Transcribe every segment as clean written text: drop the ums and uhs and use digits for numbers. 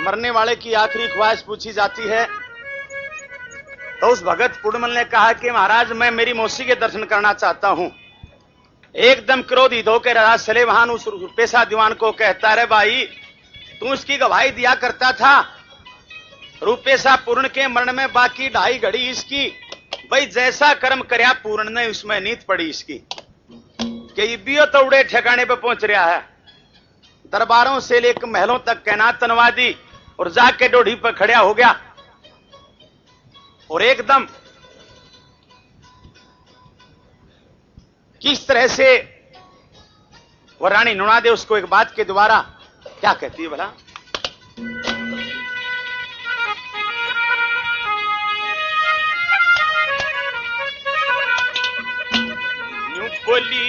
मरने वाले की आखिरी ख्वाहिश पूछी जाती है तो उस भगत पुडमल ने कहा कि महाराज मैं मेरी मौसी के दर्शन करना चाहता हूं। एकदम क्रोधित होकर राजा सलेमान उस पेशा दीवान को कहता है, भाई तू इसकी गवाही दिया करता था, रूपेशा पूर्ण के मरण में बाकी 2.5 घड़ी इसकी, भाई जैसा कर्म करया पूर्ण ने उसमें नीत पड़ी इसकी कि बियो तो उड़े ठिकाने पे पहुंच रहा है। दरबारों से लेकर महलों तक कैनात तनवा दी और जाके डोढ़ी पर खड़ा हो गया और एकदम किस तरह से वह रानी नुनादे उसको एक बात के द्वारा क्या कहती है भला, न्यू बोली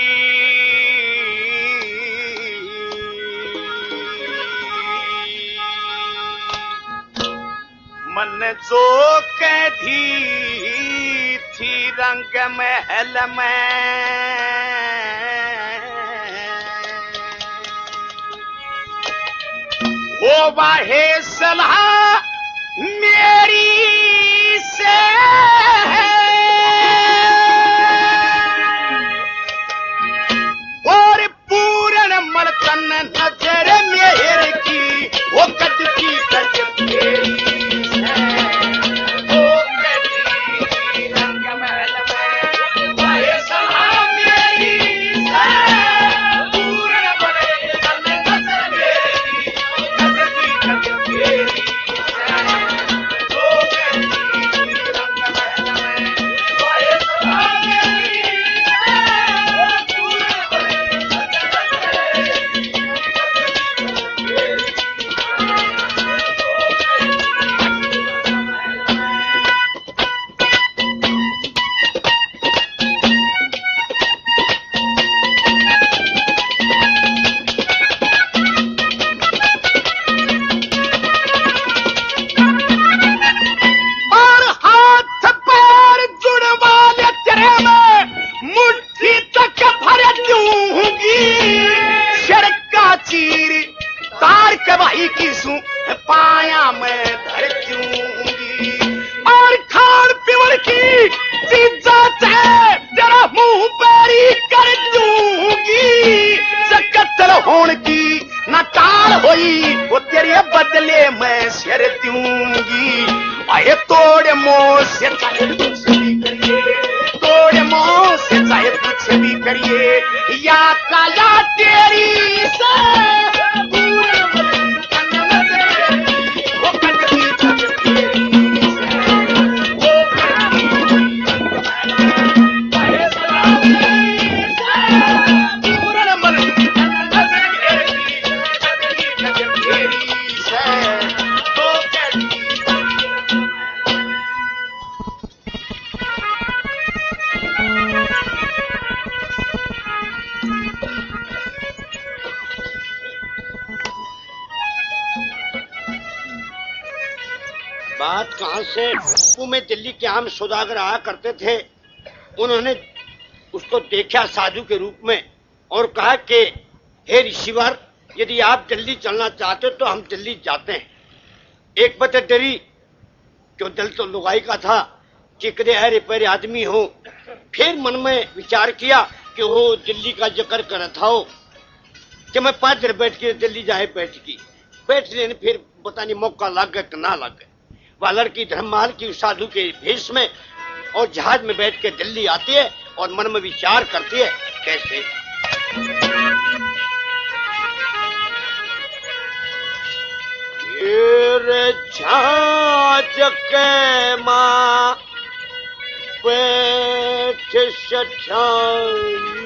मन जो कैदी थी रंग महल में, वो वाहे सलाह मेरी से और पूर्ण मर्तन नजर मेहर की वो कद की कद मेरी बात कहां से में दिल्ली के आम सौदागर आया करते थे। उन्होंने उसको देखा साधु के रूप में और कहा कि हे ऋषिवर, यदि आप दिल्ली चलना चाहते तो हम दिल्ली जाते हैं। एक बते डरी क्यों, दिल तो लुगाई का था कि कदे हरे पैरे आदमी हो। फिर मन में विचार किया कि वो दिल्ली का जिक्र कर था कि मैं 5 दिन बैठ के दिल्ली जाए बैठ लेने। फिर पता नहीं मौका लग गया कि ना लग गया। वह लड़की धर्ममाल की साधु के भेष में और जहाज में बैठ के दिल्ली आती है और मन में विचार करती है कैसे जहाज के मां बैठ सठाई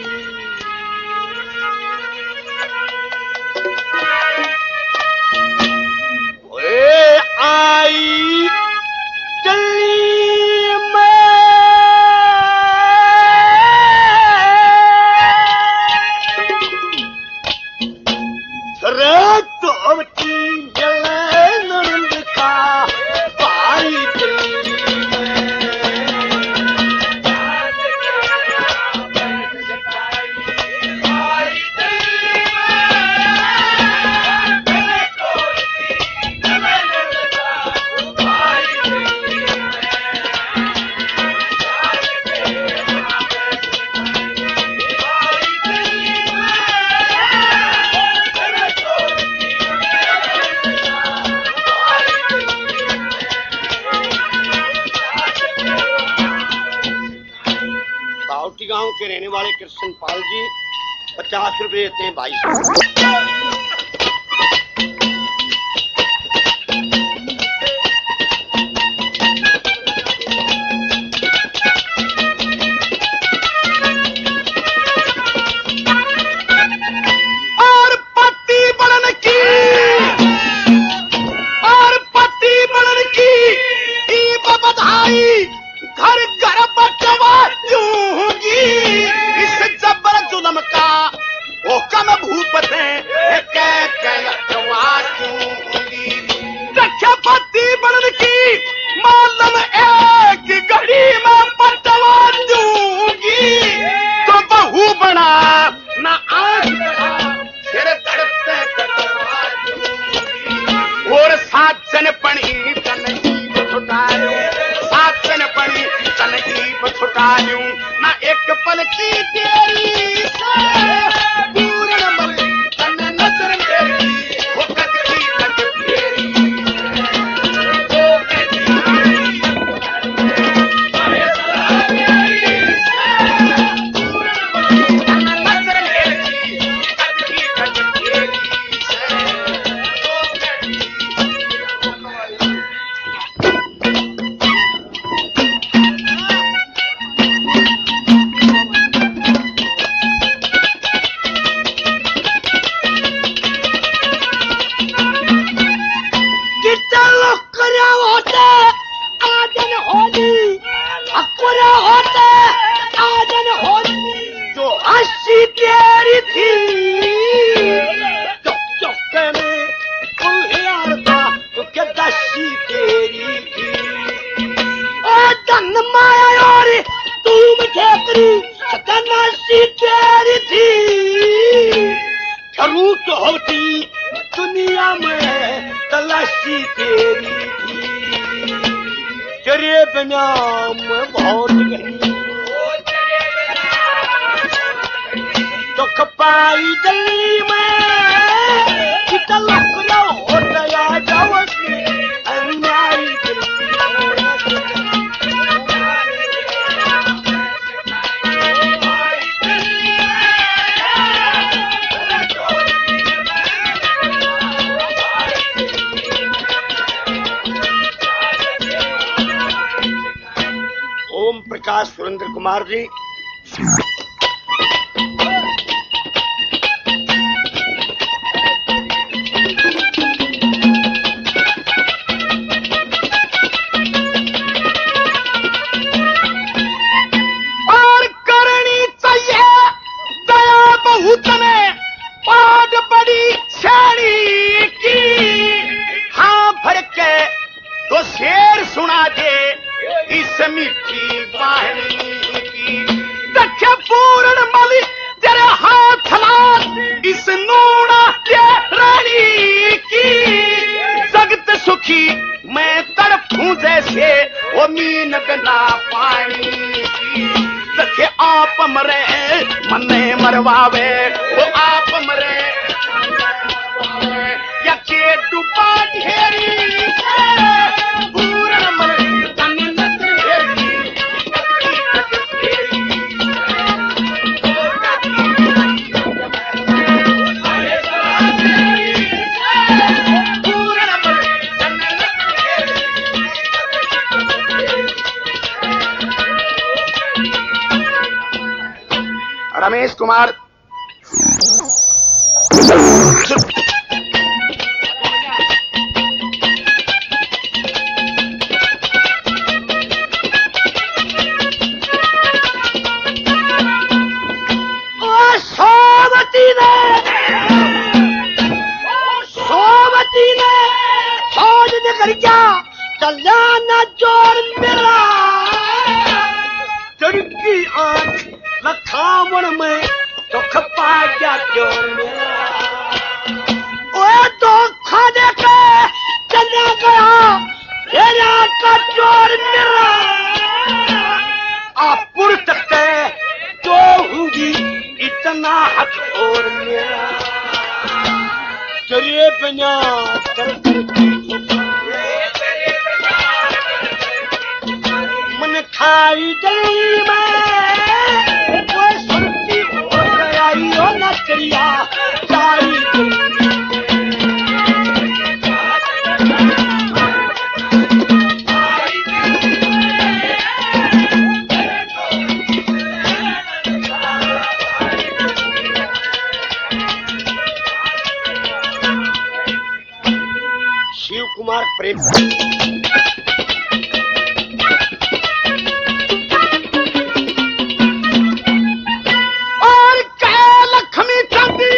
आई दिल्ली में रात की जलन का भाई दिल्ली में गांव के रहने वाले कृष्णपाल जी 50 रुपए देते हैं भाई। सुरेंद्र कुमार जी और करनी चाहिए दया बहुत में पाद बड़ी छाड़ी की। हाँ भर के तो शेर सुना दे इस मीठी वाणी की। दख्या पूर्ण मल तेरे हाथ लाल इस नूना के रानी की। जगत सुखी मैं तड़पूं जैसे वो मीन बिना पानी की। दखे आप मरे मने मरवावे वो आप मरे या के डूबा ढेरी पूर्ण मल रमेश कुमार कल्याण जोर मेरा चढ़की आंख लखावन में दुख पा गया जोर मेरा। ओए धोखा देके चला गया मेरा का जोर मेरा। आपुर तक तो होगी इतना हक और मेरा। चलिए बिना कर मन खाई जली में शिव कुमार प्रेम। और क्या लक्ष्मी चंदी,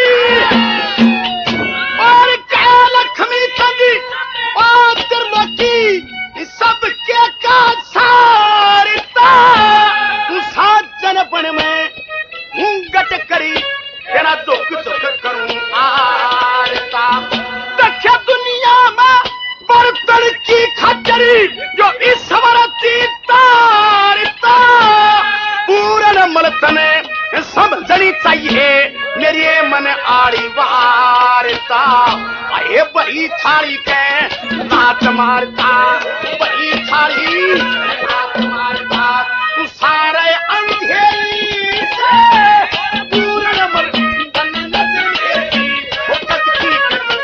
और क्या लक्ष्मी चंदी, और त्रिलोकी सबके का सारिता, उसा जनपण में घूंघट करी तेरा दुख दुख करूं आरता। देखिए दुनिया में बर्तन की खचरी जो ईश्वर की तारता, पूर्ण मलतने समझनी चाहिए मेरी मन आड़ी वारता। आए बड़ी थाली के नाच मारता, बड़ी थाली नाच मारता, तू सारे अंधेरी से पूर्ण मलतन नजरेगी, वो कदकी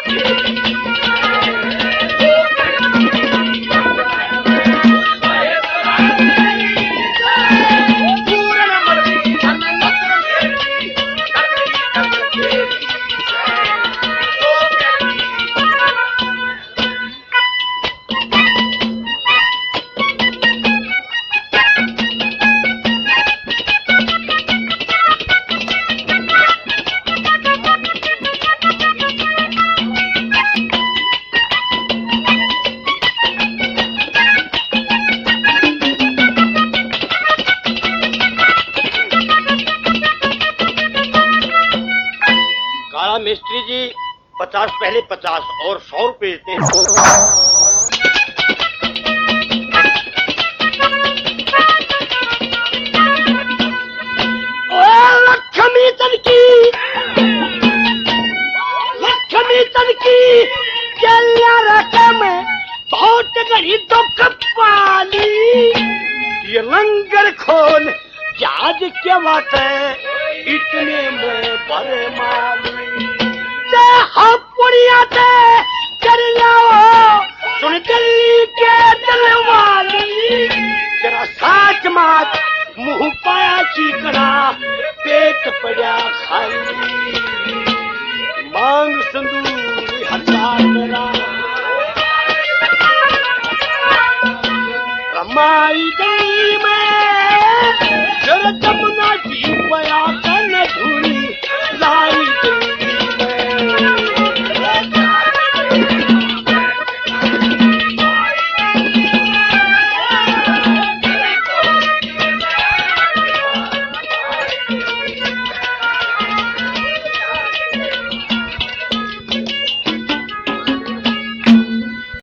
मिस्त्री जी 50 पहले 50 और 100 रुपए देते हैं। लक्ष्मी तनकी, लक्ष्मी तनकी चलिया रकम बहुत गरी दुख पाली, ये लंगर खोल याद क्या बात है इतने में बड़े माली। पुड़िया से कर लाओ सुन दिल्ली के दिल वाली, तेरा साच माच मुंह पाया चीकना पेट पड़ा खाली।